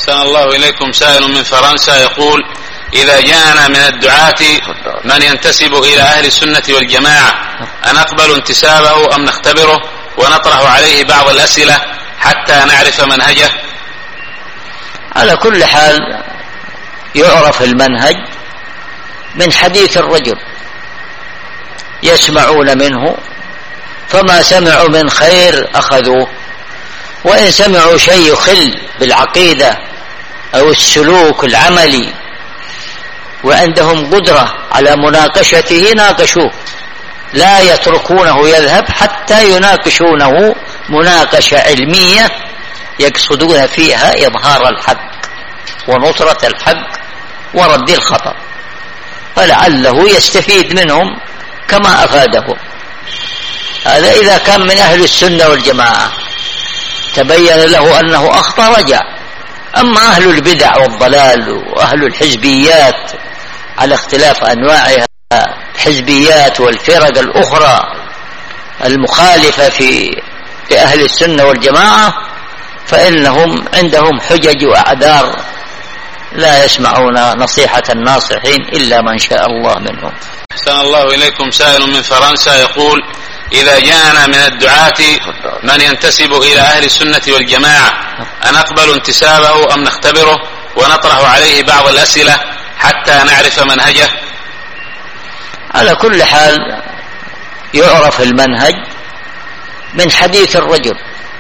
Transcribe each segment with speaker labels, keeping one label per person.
Speaker 1: أحسن الله إليكم. سائل من فرنسا يقول: إذا جاءنا من الدعاة من ينتسب إلى أهل السنة والجماعة أنقبل انتسابه أم نختبره ونطرح عليه بعض الأسئلة حتى نعرف منهجه؟
Speaker 2: على كل حال يعرف المنهج من حديث الرجل، يسمعون منه فما سمعوا من خير أخذوه، وإن سمعوا شيء يخل بالعقيدة أو السلوك العملي وعندهم قدرة على مناقشته ناقشوه، لا يتركونه يذهب حتى يناقشونه مناقشة علمية يقصدون فيها إظهار الحق ونصرة الحق ورد الخطأ، فلعله يستفيد منهم كما أفادهم. هذا إذا كان من أهل السنة والجماعة تبين له أنه أخطأ رجع. أما أهل البدع والضلال وأهل الحزبيات على اختلاف أنواعها، الحزبيات والفرق الأخرى المخالفة في أهل السنة والجماعة، فإنهم عندهم حجج وأعذار لا يسمعون نصيحة الناصحين إلا من شاء الله منهم.
Speaker 1: أحسن الله إليكم. سائل من فرنسا يقول: إذا جاءنا من الدعاة من ينتسب إلى أهل السنة والجماعة أنقبل انتسابه أم نختبره ونطرح عليه بعض الأسئلة حتى نعرف منهجه؟
Speaker 2: على كل حال يعرف المنهج من حديث الرجل،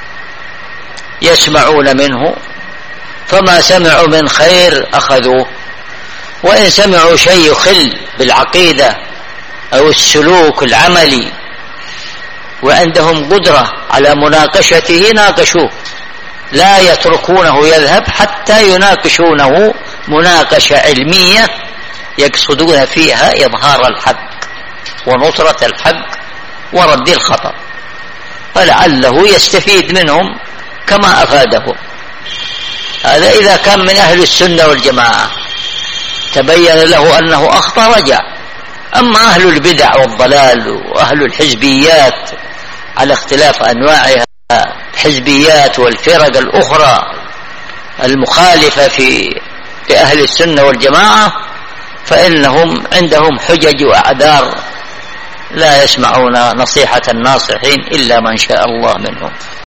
Speaker 2: يسمعون منه فما سمعوا من خير أخذوه، وإن سمعوا شيء يخل بالعقيدة أو السلوك العملي وعندهم قدرة على مناقشته ناقشوه، لا يتركونه يذهب حتى يناقشونه مناقشة علمية يقصدون فيها إظهار الحق ونصرة الحق ورد الخطأ، فلعله يستفيد منهم كما أفادهم. هذا إذا كان من أهل السنة والجماعة تبين له أنه أخطأ رجع. أما أهل البدع والضلال وأهل الحزبيات على اختلاف أنواعها، الحزبيات والفرق الأخرى المخالفة في أهل السنة والجماعة، فإنهم عندهم حجج وأعذار لا يسمعون نصيحة الناصحين إلا من شاء الله منهم.